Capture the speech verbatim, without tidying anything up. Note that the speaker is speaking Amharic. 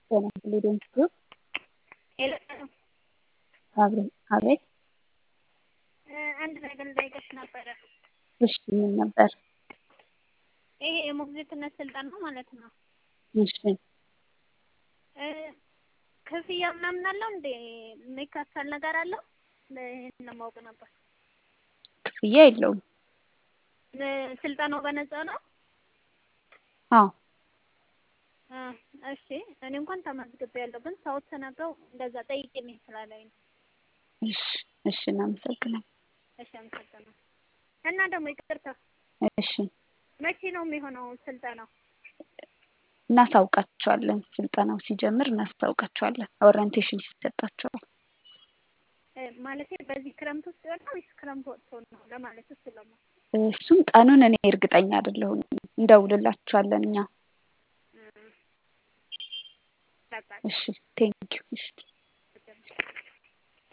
ጤና ግሩፕ ሄሎ አቤት አቤት አንድ ነገር ልጠይቅሽ ነበረ። እሺ ምን ነበር? ይሄ የሞግዚትነት ስልጠና ማለት ነው። እሺ ክፍያ ምናምን አለው እንዴ? የሚከፈል ነገር አለው? ይሄን ለማወቅ ነበር። ክፍያ የለውም። ስልጠናው በነፃ ነው? አዎ እሺ እኔ እንኳን ተመዝግቤያለሁ፣ ግን ሰው ተነግረው እንደዛ ጠይቄልኝ ስላለኝ ነው። እሺ እሺ እናመሰግናለን። እሺ አመሰግናለሁ። እና ደግሞ ይቅርታ፣ እሺ መቼ ነው የሚሆነው ስልጠናው? እናሳውቃቸዋለን። ስልጠናው ሲጀምር እናሳውቃቸዋለን። ኦሪየንቴሽን ይሰጣቸዋል። ማለት በዚህ ክረምት ውስጥ ይሆናል ወይስ ክረምት ወጥቶ ነው ለማለት ስለማ እሱም ቀኑን እኔ እርግጠኛ አይደለሁም። እንደውልላችኋለን እኛ። እሺ ቴንክ ዩ። እሺ